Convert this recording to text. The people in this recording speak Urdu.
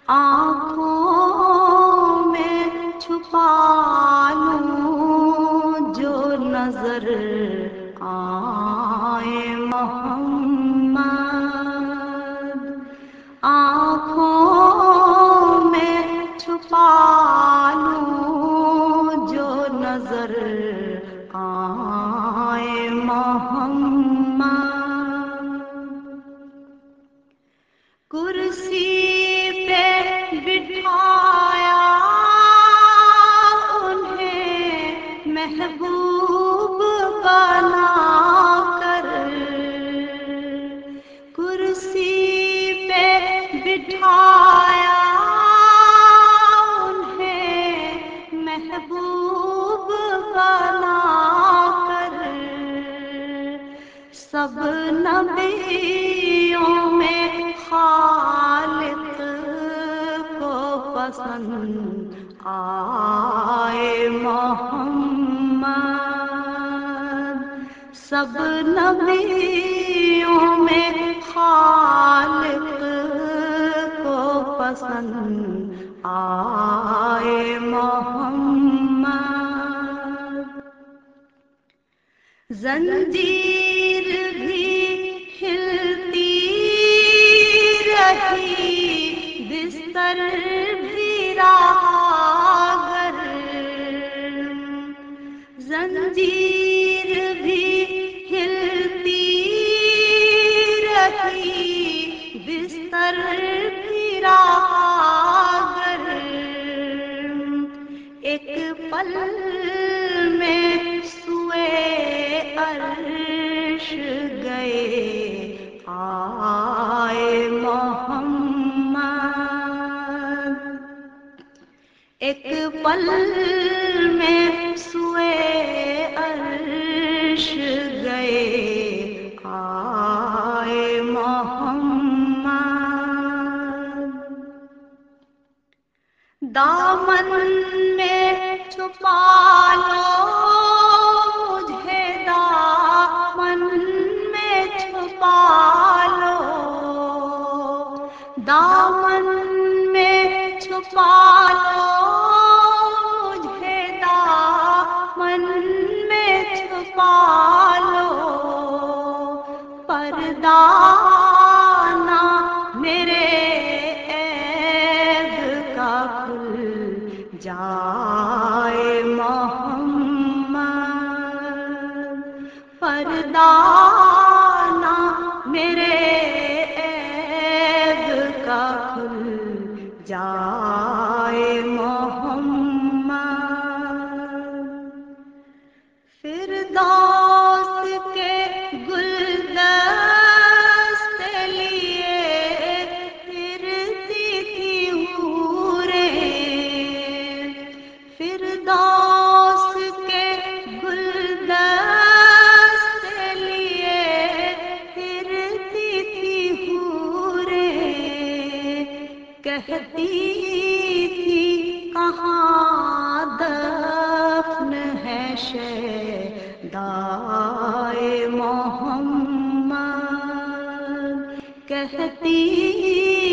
آنکھوں میں چھپا لوں جو نظر آئے محمد، آنکھوں میں چھپا لوں جو نظر آئے محمد، کرسی پہ بٹھایا انہیں محبوب بنا کر، کرسی پہ بٹھایا انہیں محبوب بنا کر، سب نبیوں میں خالق کو پسند آئے محمد، سب نبیوں میں خالق کو پسند آئے محمد، زنجیر بھی ہلتی رہی بستر بھی رہا گر، زنجیر بھی ہلتی رہی بستر بھی رہا گر، ایک پل میں سوئے عرش گئے آئے محمد، ایک پل میں سوئے عرش گئے آئے محمد، دامن میں چھپا لو مجھے، دامن میں چھپا لو، دامن میں چھپا لو مجھے، دامن میں چھپا لو، پردہ نہ میرے عیب کا کھل جائے محمد، پردہ نہ میرے عیب کا کھل جائے محمد، فردوس کے گلدست لیے پھرتی تھی حوریں، فردوس کے گلدست لیے پھرتی تھی حوریں، کہتی تھی کہاں دفن ہے شیدائے محمد، کہتی